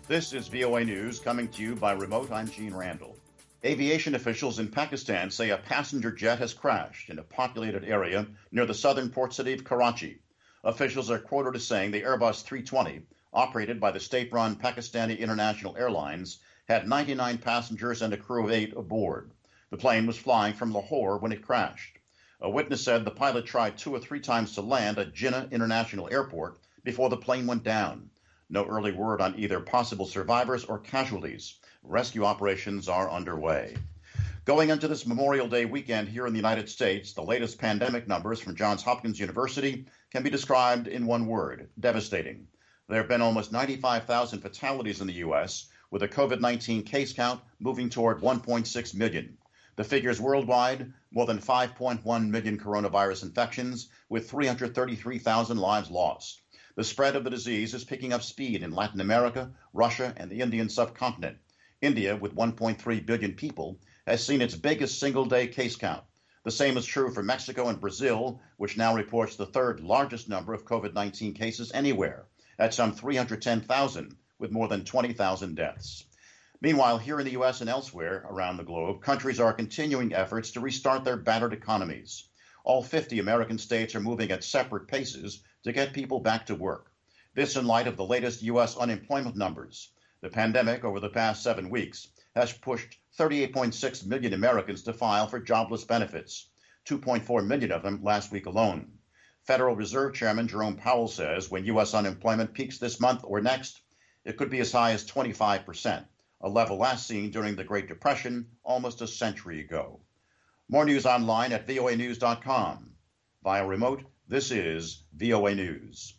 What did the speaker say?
This is VOA News coming to you by remote. I'm Gene Randall. Aviation officials in Pakistan say a passenger jet has crashed in a populated area near the southern port city of Karachi. Officials are quoted as saying the Airbus 320, operated by the state-run Pakistani International Airlines, had 99 passengers and a crew of 8 aboard. The plane was flying from Lahore when it crashed. A witness said the pilot tried 2 or 3 times to land at Jinnah International Airport before the plane went down. No early word on either possible survivors or casualties. Rescue operations are underway. Going into this Memorial Day weekend here in the United States, the latest pandemic numbers from Johns Hopkins University can be described in one word: devastating. There have been almost 95,000 fatalities in the U.S., with a COVID-19 case count moving toward 1.6 million. The figures worldwide: more than 5.1 million coronavirus infections, with 333,000 lives lost. The spread of the disease is picking up speed in Latin America, Russia, and the Indian subcontinent. India, with 1.3 billion people, has seen its biggest single-day case count. The same is true for Mexico and Brazil, which now reports the third largest number of COVID-19 cases anywhere, at some 310,000, with more than 20,000 deaths. Meanwhile, here in the U.S. and elsewhere around the globe, countries are continuing efforts to restart their battered economies. All 50 American states are moving at separate paces to get people back to work. This in light of the latest U.S. unemployment numbers. The pandemic over the past 7 weeks has pushed 38.6 million Americans to file for jobless benefits, 2.4 million of them last week alone. Federal Reserve Chairman Jerome Powell says when U.S. unemployment peaks this month or next, it could be as high as 25%, a level last seen during the Great Depression almost a century ago. More news online at voanews.com. Via remote, this is VOA News.